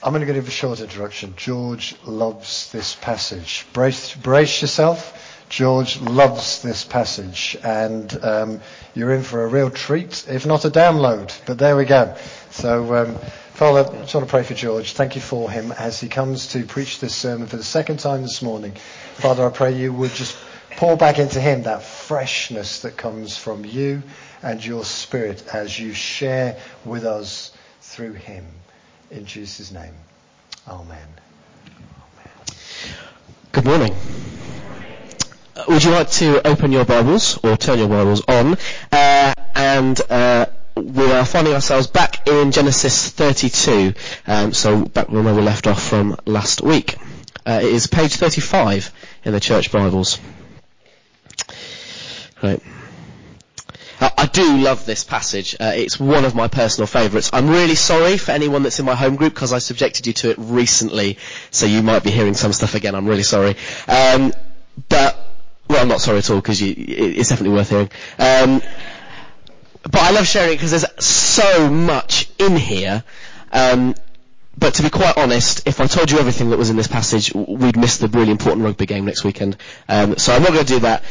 I'm going to give a short introduction. George loves this passage. Brace yourself. George loves this passage, and you're in for a real treat, if not a download. But there we go. So, Father, I just want to pray for George. Thank you for him as he comes to preach this sermon for the second time this morning. Father, I pray you would just pour back into him that freshness that comes from you and your Spirit as you share with us through him. In Jesus' name, amen. Good morning. Would you like to open your Bibles or turn your Bibles on? We are finding ourselves back in Genesis 32, so back where we left off from last week. It is page 35 in the church Bibles. Right. I do love this passage. It's one of my personal favourites. I'm really sorry for anyone that's in my home group because I subjected you to it recently, so you might be hearing some stuff again. I'm really sorry. Well, I'm not sorry at all because it's definitely worth hearing. But I love sharing it because there's so much in here. But to be quite honest, if I told you everything that was in this passage, we'd miss the really important rugby game next weekend. So I'm not going to do that.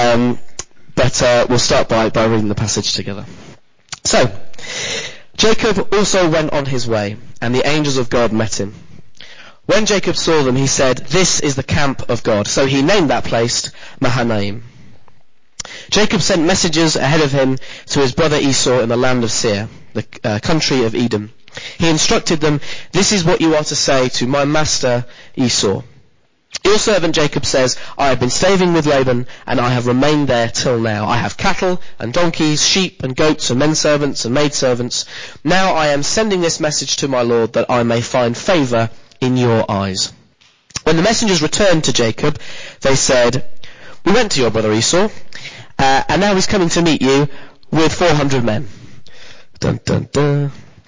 But we'll start by reading the passage together. So, Jacob also went on his way, and the angels of God met him. When Jacob saw them, he said, "This is the camp of God." So he named that place Mahanaim. Jacob sent messengers ahead of him to his brother Esau in the land of Seir, the country of Edom. He instructed them, "This is what you are to say to my master Esau. Your servant Jacob says, I have been staying with Laban, and I have remained there till now. I have cattle and donkeys, sheep and goats and men servants and maid servants. Now I am sending this message to my Lord that I may find favour in your eyes." When the messengers returned to Jacob, they said, "We went to your brother Esau, and now he's coming to meet you with 400 men. Dun, dun, dun.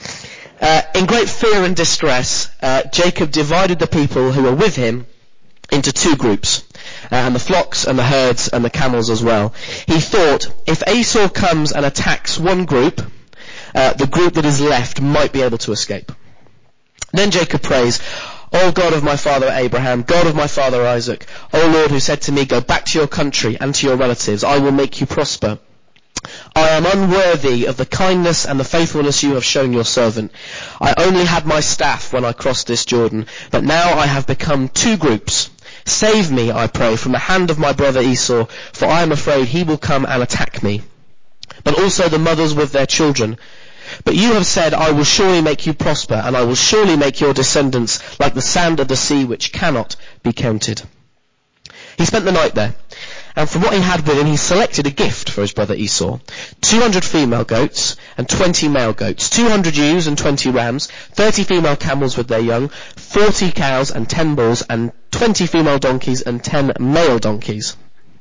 In great fear and distress, Jacob divided the people who were with him into two groups, and the flocks and the herds and the camels as well. He thought, if Esau comes and attacks one group, the group that is left might be able to escape. Then Jacob prays, "O God of my father Abraham, God of my father Isaac, O Lord, who said to me, go back to your country and to your relatives, I will make you prosper. I am unworthy of the kindness and the faithfulness you have shown your servant. I only had my staff when I crossed this Jordan, but now I have become two groups. Save me, I pray, from the hand of my brother Esau, for I am afraid he will come and attack me, but also the mothers with their children. But you have said, I will surely make you prosper, and I will surely make your descendants like the sand of the sea, which cannot be counted." He spent the night there, and from what he had with him, he selected a gift for his brother Esau: 200 female goats and 20 male goats, 200 ewes and 20 rams, 30 female camels with their young, 40 cows and 10 bulls, and 20 female donkeys and 10 male donkeys.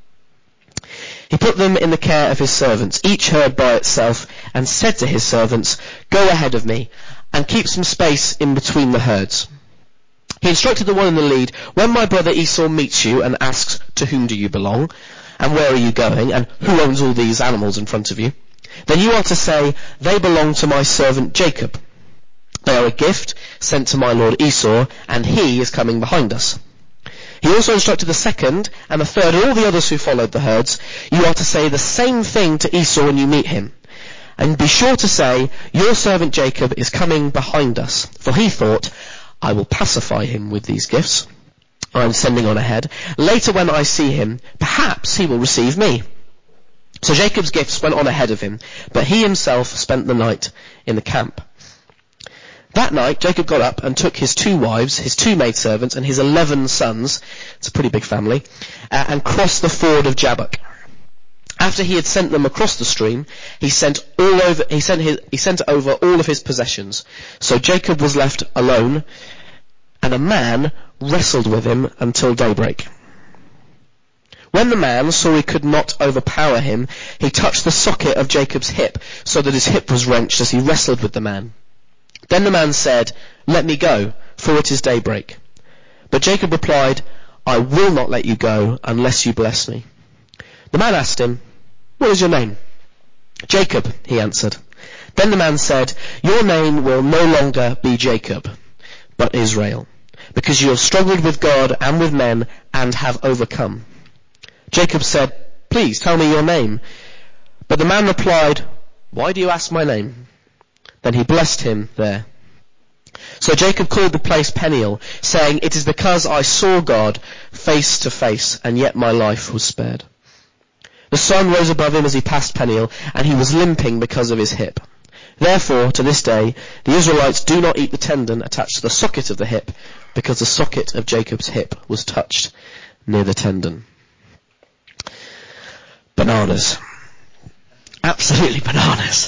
He put them in the care of his servants, each herd by itself, and said to his servants, "Go ahead of me, and keep some space in between the herds." He instructed the one in the lead, "When my brother Esau meets you and asks, 'To whom do you belong? And where are you going? And who owns all these animals in front of you?' then you are to say, 'They belong to my servant Jacob. They are a gift sent to my lord Esau, and he is coming behind us.'" He also instructed the second and the third and all the others who followed the herds, "You are to say the same thing to Esau when you meet him. And be sure to say, 'Your servant Jacob is coming behind us.' For he thought, 'I will pacify him with these gifts I am sending on ahead. Later when I see him, perhaps he will receive me.' So Jacob's gifts went on ahead of him, but he himself spent the night in the camp. That night Jacob got up and took his 2 wives, his 2 maidservants, and his 11 sons, it's a pretty big family, and crossed the ford of Jabbok. After he had sent them across the stream, he sent over all of his possessions. So Jacob was left alone, and a man wrestled with him until daybreak. When the man saw he could not overpower him, he touched the socket of Jacob's hip, so that his hip was wrenched as he wrestled with the man. Then the man said, "Let me go, for it is daybreak." But Jacob replied, "I will not let you go unless you bless me." The man asked him, "What is your name?" "Jacob," he answered. Then the man said, "Your name will no longer be Jacob, but Israel, because you have struggled with God and with men and have overcome." Jacob said, "Please tell me your name." But the man replied, "Why do you ask my name?" Then he blessed him there. So Jacob called the place Peniel, saying, "It is because I saw God face to face, and yet my life was spared." The sun rose above him as he passed Peniel, and he was limping because of his hip. Therefore, to this day, the Israelites do not eat the tendon attached to the socket of the hip, because the socket of Jacob's hip was touched near the tendon. Bananas. Absolutely bananas.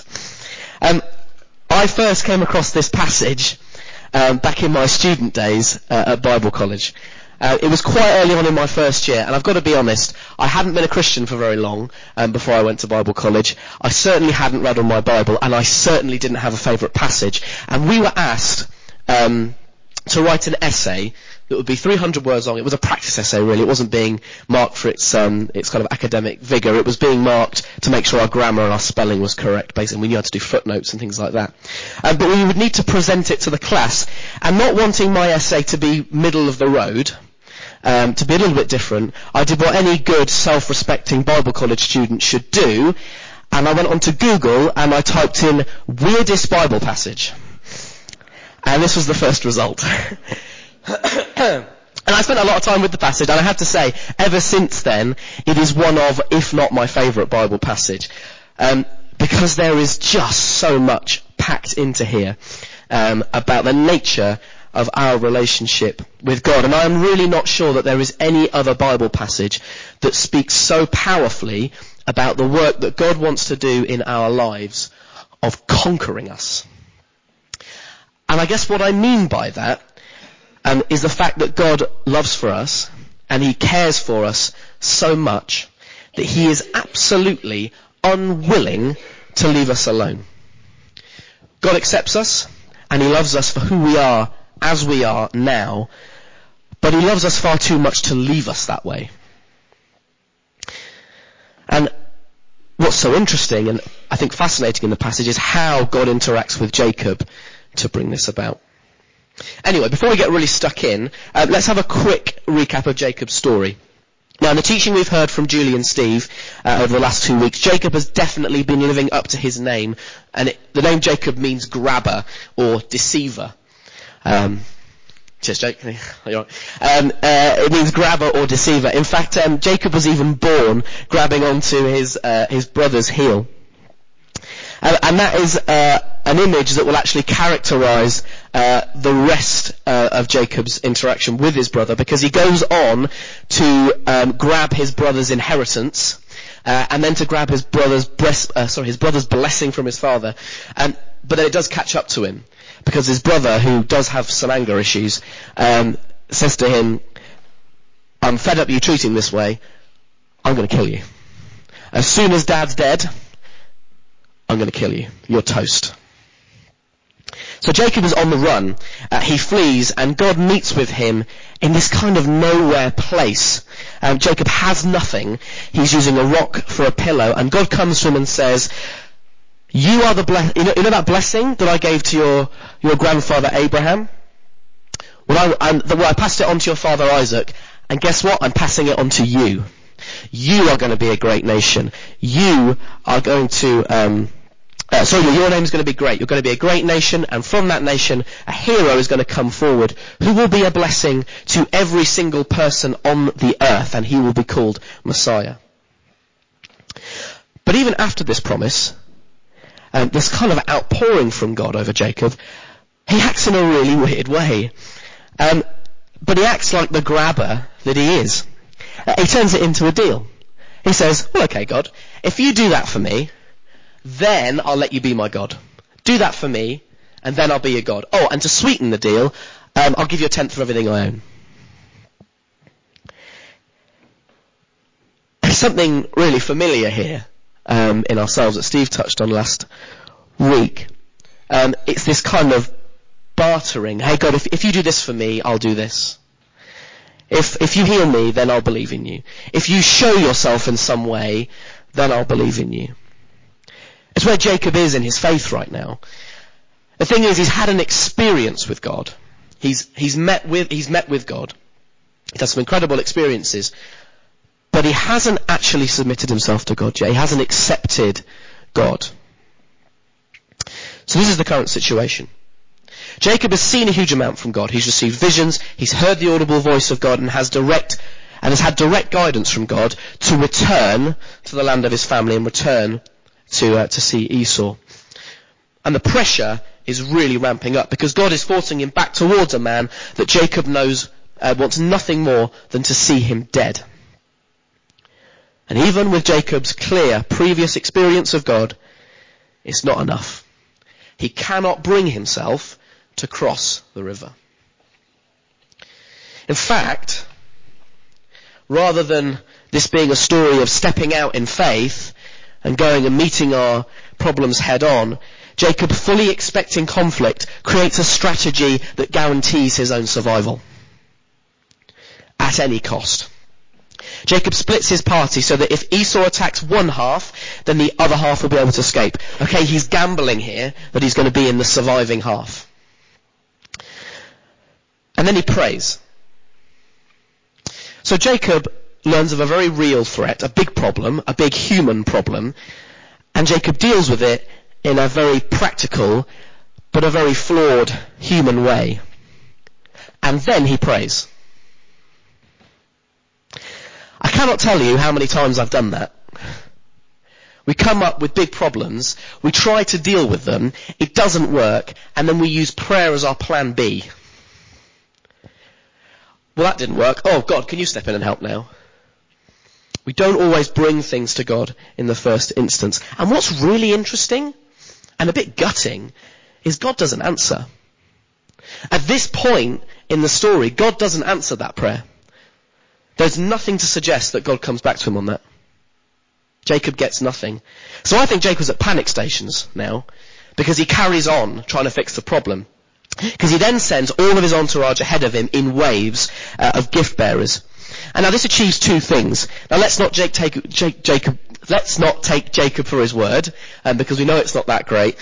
I first came across this passage back in my student days at Bible college. It was quite early on in my first year, and I've got to be honest, I hadn't been a Christian for very long before I went to Bible college. I certainly hadn't read all my Bible, and I certainly didn't have a favourite passage. And we were asked to write an essay that would be 300 words long. It was a practice essay, really. It wasn't being marked for its kind of academic vigour. It was being marked to make sure our grammar and our spelling was correct. Basically, we knew how to do footnotes and things like that. But we would need to present it to the class. And not wanting my essay to be middle of the road, to be a little bit different, I did what any good, self-respecting Bible college student should do, and I went onto Google and I typed in weirdest Bible passage. And this was the first result. And I spent a lot of time with the passage, and I have to say, ever since then, it is one of, if not my favourite Bible passage, because there is just so much packed into here about the nature of our relationship with God. And I am really not sure that there is any other Bible passage that speaks so powerfully about the work that God wants to do in our lives of conquering us. And I guess what I mean by that is the fact that God loves for us and he cares for us so much that he is absolutely unwilling to leave us alone. God accepts us and he loves us for who we are as we are now, but he loves us far too much to leave us that way. And what's so interesting and I think fascinating in the passage is how God interacts with Jacob to bring this about. Anyway, before we get really stuck in, let's have a quick recap of Jacob's story. Now, in the teaching we've heard from Julie and Steve over the last 2 weeks, Jacob has definitely been living up to his name, and the name Jacob means grabber or deceiver. Cheers, Jake. It means grabber or deceiver. In fact, Jacob was even born grabbing onto his brother's heel. And that is an image that will actually characterize the rest of Jacob's interaction with his brother, because he goes on to grab his brother's inheritance and then to grab his brother's blessing from his father. But then it does catch up to him, because his brother, who does have some anger issues, says to him, "I'm fed up you treating this way. I'm going to kill you. As soon as Dad's dead, I'm going to kill you. You're toast." So Jacob is on the run. He flees, and God meets with him in this kind of nowhere place. Jacob has nothing. He's using a rock for a pillow, and God comes to him and says, "You are the you know that blessing that I gave to your grandfather Abraham? Well, I passed it on to your father Isaac, and guess what? I'm passing it on to you. You are going to be a great nation. You are going to, your name is going to be great. You're going to be a great nation, and from that nation, a hero is going to come forward who will be a blessing to every single person on the earth, and he will be called Messiah." But even after this promise, this kind of outpouring from God over Jacob, he acts in a really weird way. But he acts like the grabber that he is. He turns it into a deal. He says, "Well, okay, God, if you do that for me, then I'll let you be my God. Do that for me, and then I'll be your God. Oh, and to sweeten the deal, I'll give you a tenth of everything I own." There's something really familiar here in ourselves that Steve touched on last week. It's this kind of bartering. Hey, God, if you do this for me, I'll do this. If you heal me, then I'll believe in you. If you show yourself in some way, then I'll believe in you. It's where Jacob is in his faith right now. The thing is, he's had an experience with God. He's met with God. He's had some incredible experiences. But he hasn't actually submitted himself to God yet. He hasn't accepted God. So this is the current situation. Jacob has seen a huge amount from God. He's received visions. He's heard the audible voice of God and has had direct guidance from God to return to the land of his family and return to see Esau. And the pressure is really ramping up because God is forcing him back towards a man that Jacob knows wants nothing more than to see him dead. And even with Jacob's clear previous experience of God, it's not enough. He cannot bring himself to cross the river. In fact, rather than this being a story of stepping out in faith and going and meeting our problems head on, Jacob, fully expecting conflict, creates a strategy that guarantees his own survival at any cost. Jacob splits his party so that if Esau attacks one half, then the other half will be able to escape. Okay, he's gambling here that he's going to be in the surviving half. And then he prays. So Jacob learns of a very real threat, a big problem, a big human problem, and Jacob deals with it in a very practical, but a very flawed human way. And then he prays. I cannot tell you how many times I've done that. We come up with big problems, we try to deal with them, it doesn't work, and then we use prayer as our plan B. Well, that didn't work. Oh, God, can you step in and help now? We don't always bring things to God in the first instance. And what's really interesting and a bit gutting is God doesn't answer. At this point in the story, God doesn't answer that prayer. There's nothing to suggest that God comes back to him on that. Jacob gets nothing. So I think Jacob's at panic stations now because he carries on trying to fix the problem. Because he then sends all of his entourage ahead of him in waves of gift bearers. And now this achieves two things. Now let's not take Jacob for his word, because we know it's not that great.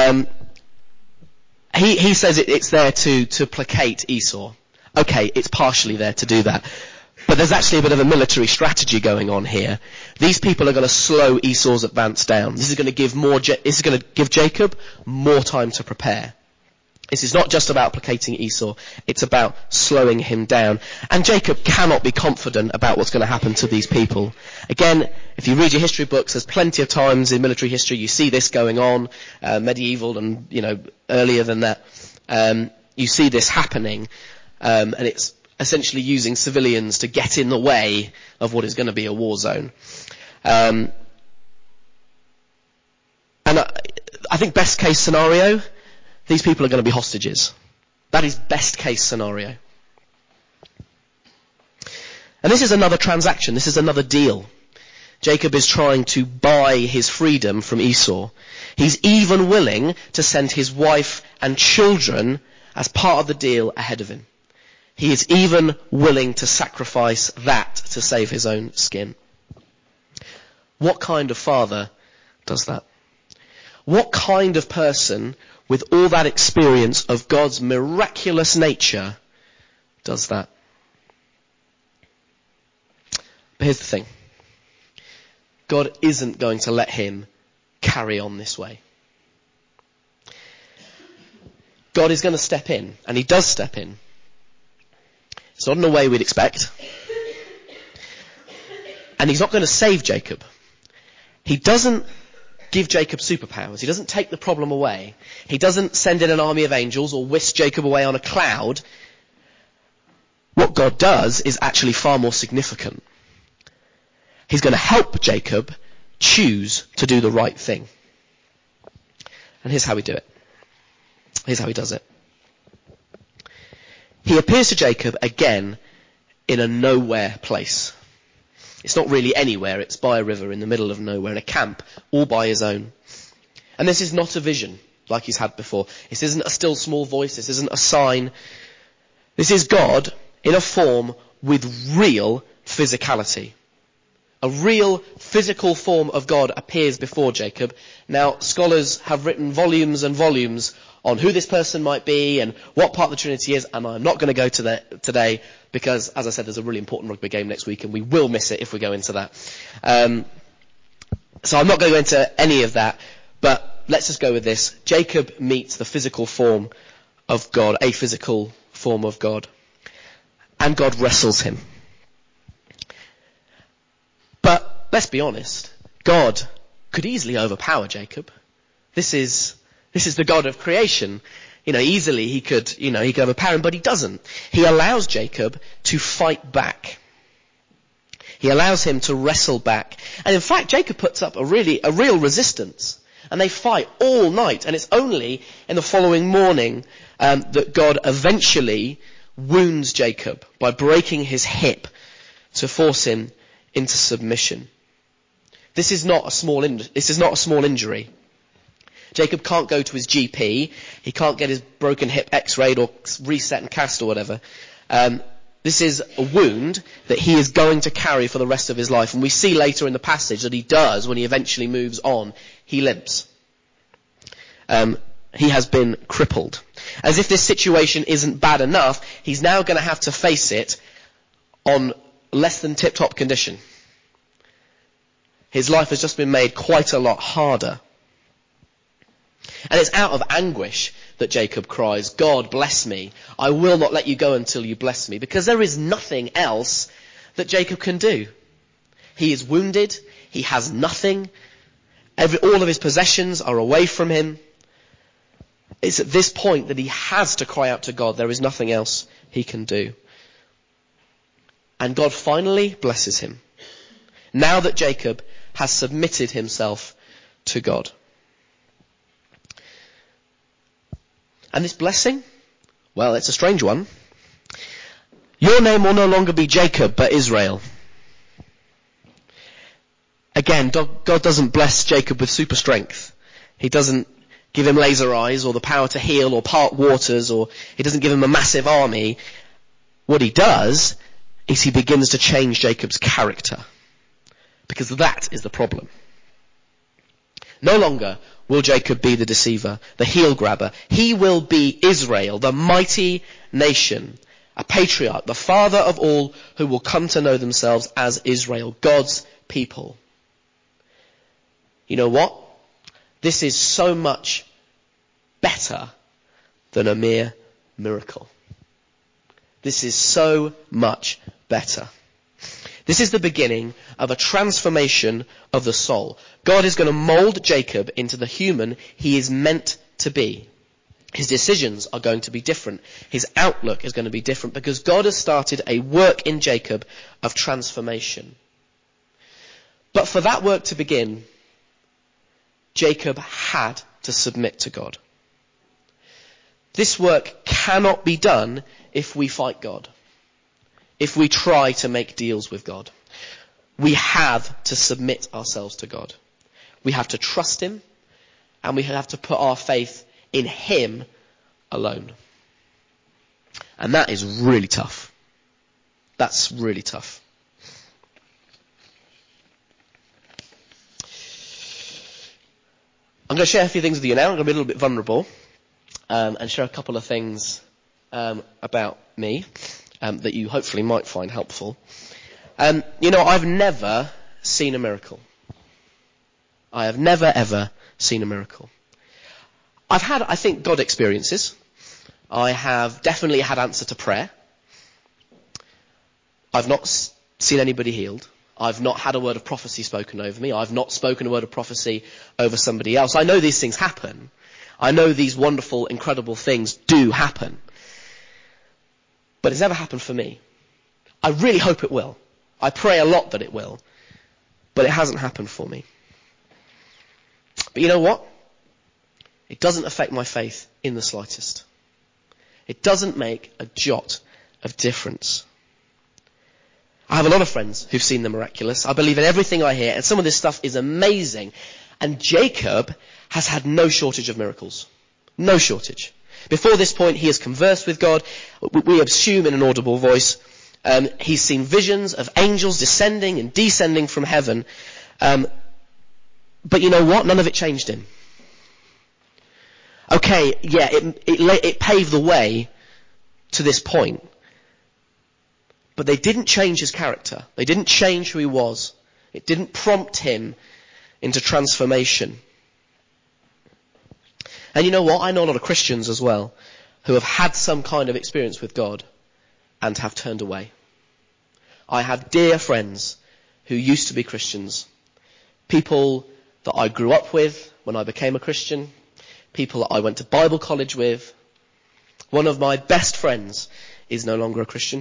He says it's there to placate Esau. Okay, it's partially there to do that. But there's actually a bit of a military strategy going on here. These people are going to slow Esau's advance down. This is going to give Jacob more time to prepare. This is not just about placating Esau, it's about slowing him down. And Jacob cannot be confident about what's going to happen to these people. Again, if you read your history books, there's plenty of times in military history you see this going on, medieval and, earlier than that. You see this happening, and it's essentially using civilians to get in the way of what is going to be a war zone. And I think best case scenario, these people are going to be hostages. That is best case scenario. And this is another transaction. This is another deal. Jacob is trying to buy his freedom from Esau. He's even willing to send his wife and children as part of the deal ahead of him. He is even willing to sacrifice that to save his own skin. What kind of father does that? What kind of person with all that experience of God's miraculous nature does that? But here's the thing. God isn't going to let him carry on this way. God is going to step in, and he does step in. It's not in a way we'd expect. And he's not going to save Jacob. He doesn't give Jacob superpowers. He doesn't take the problem away. He doesn't send in an army of angels or whisk Jacob away on a cloud. What God does is actually far more significant. He's going to help Jacob choose to do the right thing. And here's how we do it. Here's how he does it. He appears to Jacob again in a nowhere place. It's not really anywhere. It's by a river in the middle of nowhere, in a camp, all by his own. And this is not a vision like he's had before. This isn't a still small voice. This isn't a sign. This is God in a form with real physicality. A real physical form of God appears before Jacob. Now, scholars have written volumes and volumes on who this person might be and what part of the Trinity is, and I'm not going to go to that today because, as I said, there's a really important rugby game next week and we will miss it if we go into that. So I'm not going to go into any of that, but let's just go with this. Jacob meets the physical form of God, a physical form of God, and God wrestles him. But let's be honest, God could easily overpower Jacob. This is the God of creation. Easily he could overpower him, but he doesn't. He allows Jacob to fight back. He allows him to wrestle back. And in fact, Jacob puts up a real resistance. And they fight all night. And it's only in the following morning that God eventually wounds Jacob by breaking his hip to force him into submission. This is not a small injury. Jacob can't go to his GP. He can't get his broken hip x-rayed or reset and cast or whatever. This is a wound that he is going to carry for the rest of his life. And we see later in the passage that he does, when he eventually moves on, he limps. He has been crippled. As if this situation isn't bad enough, he's now going to have to face it on less than tip-top condition. His life has just been made quite a lot harder. And it's out of anguish that Jacob cries, God bless me. I will not let you go until you bless me. Because there is nothing else that Jacob can do. He is wounded. He has nothing. All of his possessions are away from him. It's at this point that he has to cry out to God. There is nothing else he can do. And God finally blesses him. Now that Jacob has submitted himself to God. And this blessing, well, it's a strange one. Your name will no longer be Jacob, but Israel. Again, God doesn't bless Jacob with super strength. He doesn't give him laser eyes or the power to heal or part waters, or he doesn't give him a massive army. What he does is he begins to change Jacob's character. Because that is the problem. No longer will Jacob be the deceiver, the heel grabber. He will be Israel, the mighty nation, a patriarch, the father of all who will come to know themselves as Israel, God's people. You know what? This is so much better than a mere miracle. This is so much better. This is the beginning of a transformation of the soul. God is going to mold Jacob into the human he is meant to be. His decisions are going to be different. His outlook is going to be different because God has started a work in Jacob of transformation. But for that work to begin, Jacob had to submit to God. This work cannot be done if we fight God. If we try to make deals with God. We have to submit ourselves to God. We have to trust him, and we have to put our faith in him alone. And that is really tough. That's really tough. I'm going to share a few things with you now. I'm going to be a little bit vulnerable and share a couple of things about me. That you hopefully might find helpful. I've never seen a miracle. I have never, ever seen a miracle. I've had, I think, God experiences. I have definitely had answer to prayer. I've not seen anybody healed. I've not had a word of prophecy spoken over me. I've not spoken a word of prophecy over somebody else. I know these things happen. I know these wonderful, incredible things do happen. But it's never happened for me. I really hope it will. I pray a lot that it will. But it hasn't happened for me. But you know what? It doesn't affect my faith in the slightest. It doesn't make a jot of difference. I have a lot of friends who've seen the miraculous. I believe in everything I hear, and some of this stuff is amazing. And Jacob has had no shortage of miracles. No shortage. Before this point, he has conversed with God. We assume in an audible voice. He's seen visions of angels descending and descending from heaven. But you know what? None of it changed him. okay, yeah, it paved the way to this point. But they didn't change his character. They didn't change who he was. It didn't prompt him into transformation. And you know what? I know a lot of Christians as well who have had some kind of experience with God and have turned away. I have dear friends who used to be Christians, people that I grew up with when I became a Christian, people that I went to Bible college with. One of my best friends is no longer a Christian.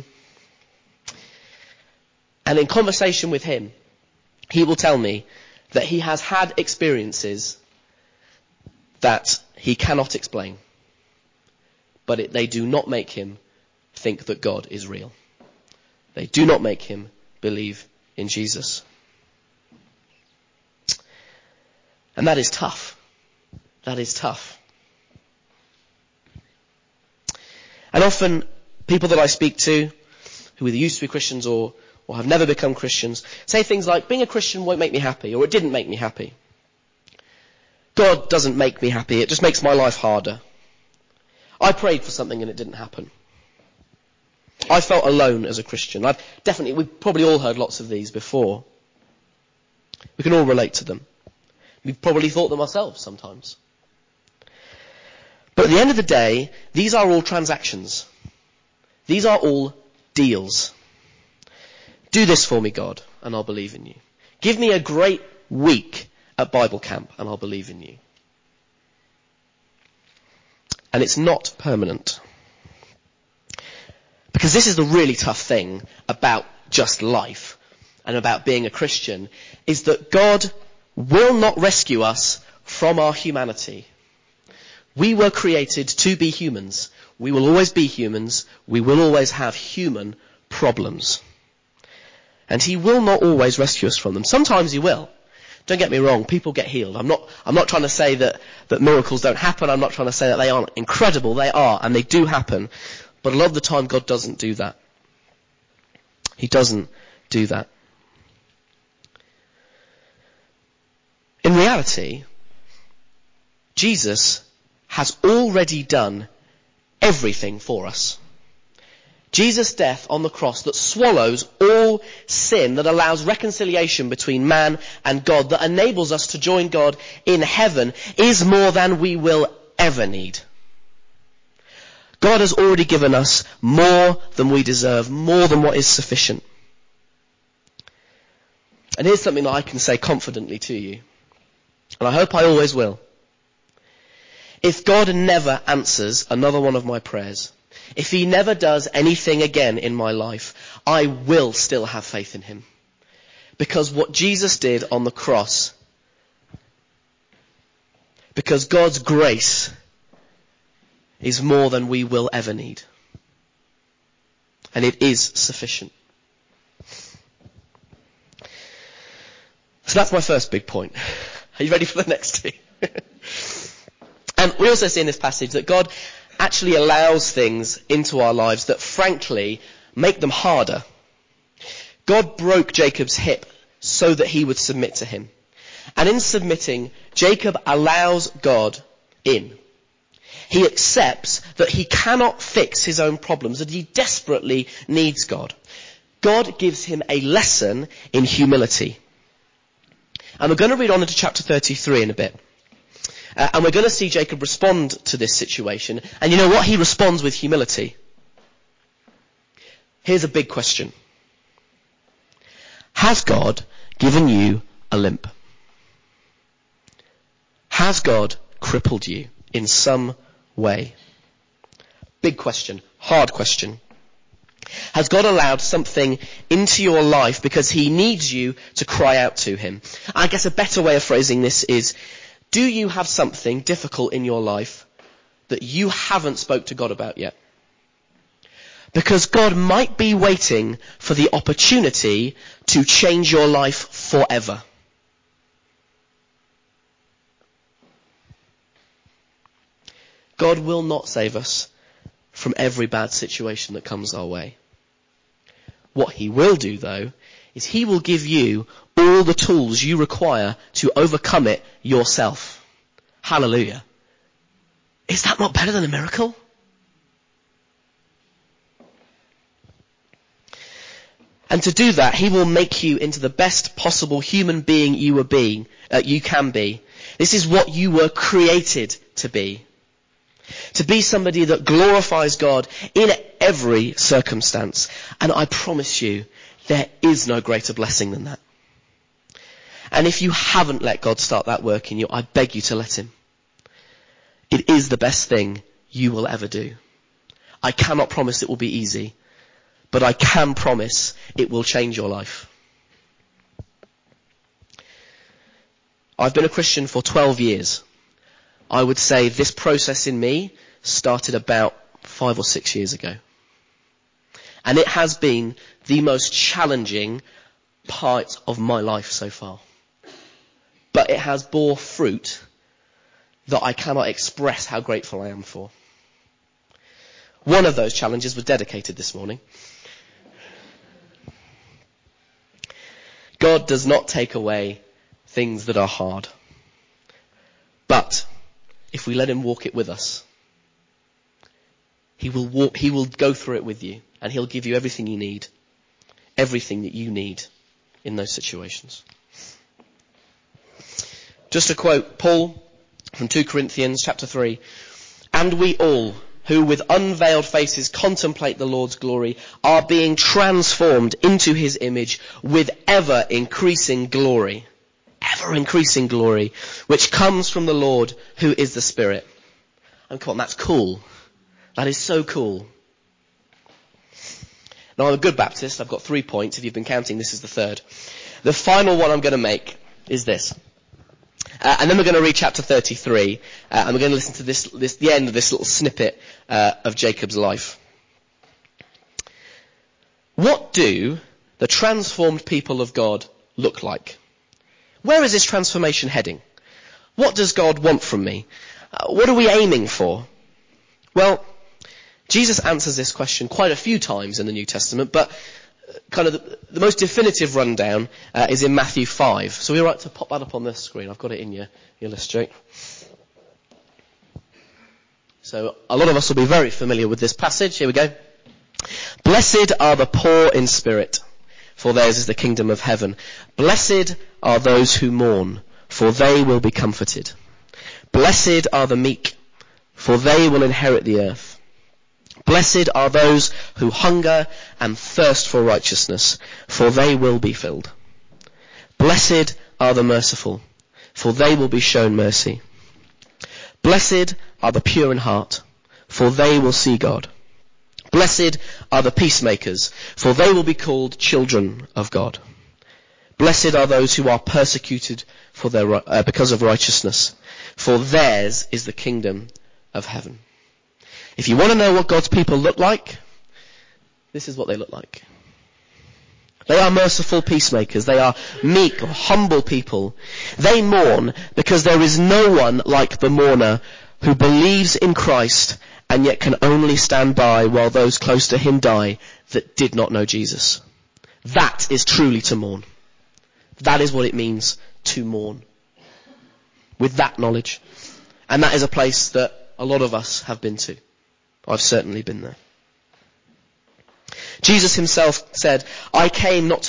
And in conversation with him, he will tell me that he has had experiences that he cannot explain, but they do not make him think that God is real. They do not make him believe in Jesus. And that is tough. That is tough. And often people that I speak to who either used to be Christians or have never become Christians say things like, being a Christian won't make me happy, or it didn't make me happy. God doesn't make me happy, it just makes my life harder. I prayed for something and it didn't happen. I felt alone as a Christian. We've probably all heard lots of these before. We can all relate to them. We've probably thought them ourselves sometimes. But at the end of the day, these are all transactions. These are all deals. Do this for me, God, and I'll believe in you. Give me a great week at Bible camp, and I'll believe in you. And it's not permanent. Because this is the really tough thing about just life and about being a Christian, is that God will not rescue us from our humanity. We were created to be humans. We will always be humans. We will always have human problems. And he will not always rescue us from them. Sometimes he will. Don't get me wrong, people get healed. I'm not trying to say that miracles don't happen. I'm not trying to say that they aren't incredible. They are, and they do happen. But a lot of the time God doesn't do that. He doesn't do that. In reality, Jesus has already done everything for us. Jesus' death on the cross that swallows all sin, that allows reconciliation between man and God, that enables us to join God in heaven, is more than we will ever need. God has already given us more than we deserve, more than what is sufficient. And here's something that I can say confidently to you, and I hope I always will. If God never answers another one of my prayers, if he never does anything again in my life, I will still have faith in him. Because what Jesus did on the cross, because God's grace is more than we will ever need. And it is sufficient. So that's my first big point. Are you ready for the next two? And we also see in this passage that God actually allows things into our lives that frankly make them harder. God broke Jacob's hip so that he would submit to him. And in submitting, Jacob allows God in. He accepts that he cannot fix his own problems, that he desperately needs God. God gives him a lesson in humility. And we're going to read on into chapter 33 in a bit. And we're going to see Jacob respond to this situation. And you know what? He responds with humility. Here's a big question. Has God given you a limp? Has God crippled you in some way? Big question. Hard question. Has God allowed something into your life because he needs you to cry out to him? I guess a better way of phrasing this is, do you have something difficult in your life that you haven't spoke to God about yet? Because God might be waiting for the opportunity to change your life forever. God will not save us from every bad situation that comes our way. What he will do, though, is he will give you all the tools you require to overcome it yourself. Hallelujah. Is that not better than a miracle? And to do that, he will make you into the best possible human being you can be. This is what you were created to be. To be somebody that glorifies God in every circumstance. And I promise you, there is no greater blessing than that. And if you haven't let God start that work in you, I beg you to let him. It is the best thing you will ever do. I cannot promise it will be easy, but I can promise it will change your life. I've been a Christian for 12 years. I would say this process in me started about 5 or 6 years ago. And it has been the most challenging part of my life so far. But it has bore fruit that I cannot express how grateful I am for. One of those challenges was dedicated this morning. God does not take away things that are hard. But if we let him walk it with us, he will go through it with you, and he'll give you everything you need. Everything that you need in those situations. Just a quote, Paul from 2 Corinthians chapter 3. And we all, who with unveiled faces contemplate the Lord's glory, are being transformed into his image with ever increasing glory, which comes from the Lord, who is the Spirit. And come on, that's cool. That is so cool. Now, I'm a good Baptist. I've got 3 points. If you've been counting, this is the third. The final one I'm going to make is this. And then we're going to read chapter 33, and we're going to listen to the end of this little snippet of Jacob's life. What do the transformed people of God look like? Where is this transformation heading? What does God want from me? What are we aiming for? Well, Jesus answers this question quite a few times in the New Testament, but kind of the most definitive rundown is in Matthew 5. So we're right to pop that up on the screen. I've got it in your list, Jake. So a lot of us will be very familiar with this passage. Here we go. Blessed are the poor in spirit, for theirs is the kingdom of heaven. Blessed are those who mourn, for they will be comforted. Blessed are the meek, for they will inherit the earth. Blessed are those who hunger and thirst for righteousness, for they will be filled. Blessed are the merciful, for they will be shown mercy. Blessed are the pure in heart, for they will see God. Blessed are the peacemakers, for they will be called children of God. Blessed are those who are persecuted for because of righteousness, for theirs is the kingdom of heaven. If you want to know what God's people look like, this is what they look like. They are merciful peacemakers. They are meek or humble people. They mourn because there is no one like the mourner who believes in Christ and yet can only stand by while those close to him die that did not know Jesus. That is truly to mourn. That is what it means to mourn. With that knowledge. And that is a place that a lot of us have been to. I've certainly been there. Jesus himself said, I came not to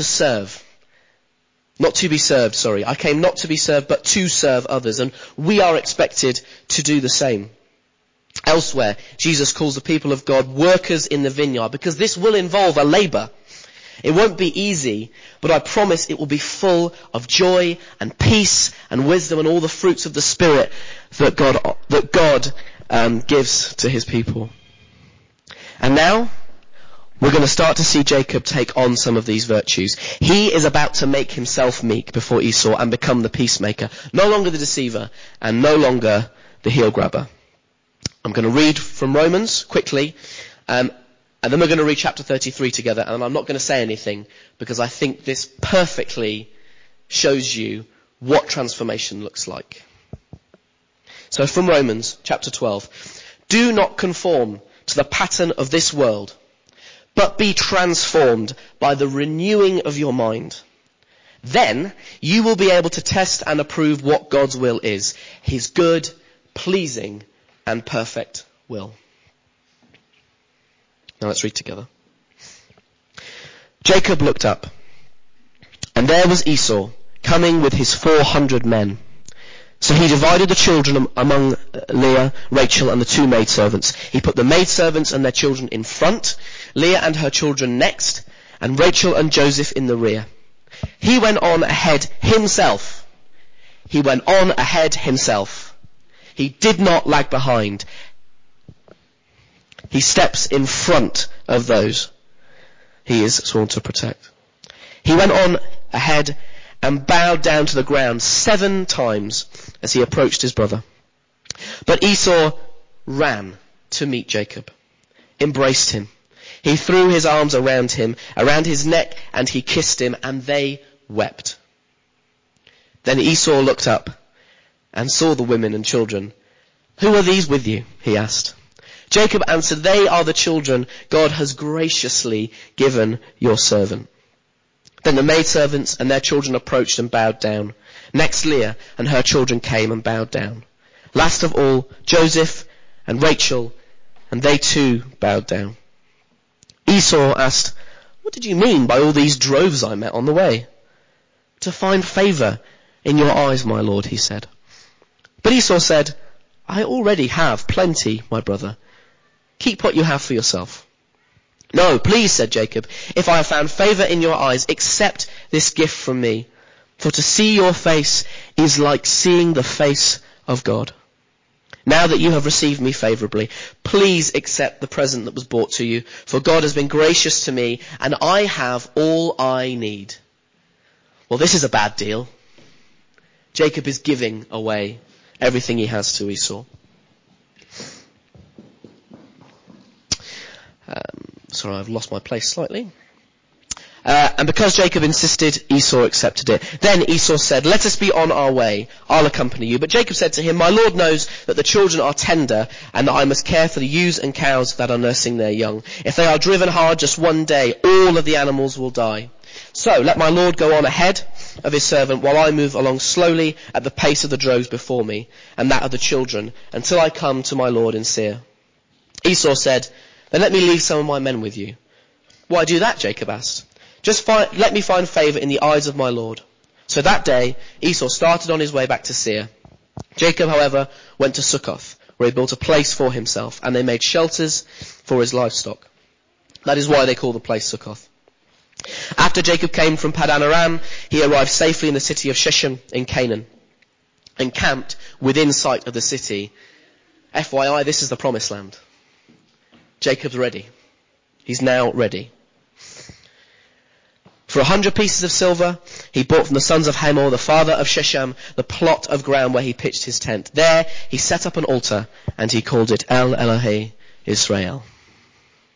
be served. I came not to be served, but to serve others. And we are expected to do the same. Elsewhere, Jesus calls the people of God workers in the vineyard, because this will involve a labor. It won't be easy, but I promise it will be full of joy and peace and wisdom and all the fruits of the Spirit that God gives to his people. And now, we're going to start to see Jacob take on some of these virtues. He is about to make himself meek before Esau and become the peacemaker. No longer the deceiver and no longer the heel grabber. I'm going to read from Romans quickly, and then we're going to read chapter 33 together. And I'm not going to say anything because I think this perfectly shows you what transformation looks like. So from Romans chapter 12. Do not conform to the pattern of this world, but be transformed by the renewing of your mind. Then you will be able to test and approve what God's will is, his good, pleasing, and perfect will. Now let's read together. Jacob looked up, and there was Esau coming with his 400 men. So he divided the children among Leah, Rachel, and the 2 maidservants. He put the maidservants and their children in front, Leah and her children next, and Rachel and Joseph in the rear. He went on ahead himself. He did not lag behind. He steps in front of those he is sworn to protect. He went on ahead and bowed down to the ground 7 times as he approached his brother. But Esau ran to meet Jacob, embraced him. He threw his arms around him, around his neck, and he kissed him, and they wept. Then Esau looked up and saw the women and children. "Who are these with you?" he asked. Jacob answered, "They are the children God has graciously given your servant." Then the maidservants and their children approached and bowed down. Next Leah and her children came and bowed down. Last of all, Joseph and Rachel, and they too bowed down. Esau asked, "What did you mean by all these droves I met on the way?" "To find favor in your eyes, my lord," he said. But Esau said, "I already have plenty, my brother. Keep what you have for yourself." "No, please," said Jacob, "if I have found favor in your eyes, accept this gift from me. For to see your face is like seeing the face of God. Now that you have received me favorably, please accept the present that was brought to you. For God has been gracious to me, and I have all I need." Well, this is a bad deal. Jacob is giving away everything he has to Esau. Sorry, I've lost my place slightly. And because Jacob insisted, Esau accepted it. Then Esau said, "Let us be on our way. I'll accompany you." But Jacob said to him, "My lord knows that the children are tender and that I must care for the ewes and cows that are nursing their young. If they are driven hard just one day, all of the animals will die. So let my lord go on ahead of his servant while I move along slowly at the pace of the droves before me and that of the children until I come to my lord in Seir." Esau said, "Then let me leave some of my men with you." "Why do that?" Jacob asked. Let me find favor in the eyes of my lord." So that day Esau started on his way back to Seir. Jacob, however, went to Succoth, where he built a place for himself, and they made shelters for his livestock. That is why they call the place Succoth. After Jacob came from Paddan Aram, he arrived safely in the city of Shechem in Canaan, and camped within sight of the city. FYI, this is the promised land. Jacob's ready. He's now ready. For 100 pieces of silver, he bought from the sons of Hamor, the father of Shechem, the plot of ground where he pitched his tent. There he set up an altar, and he called it El Elohe Israel.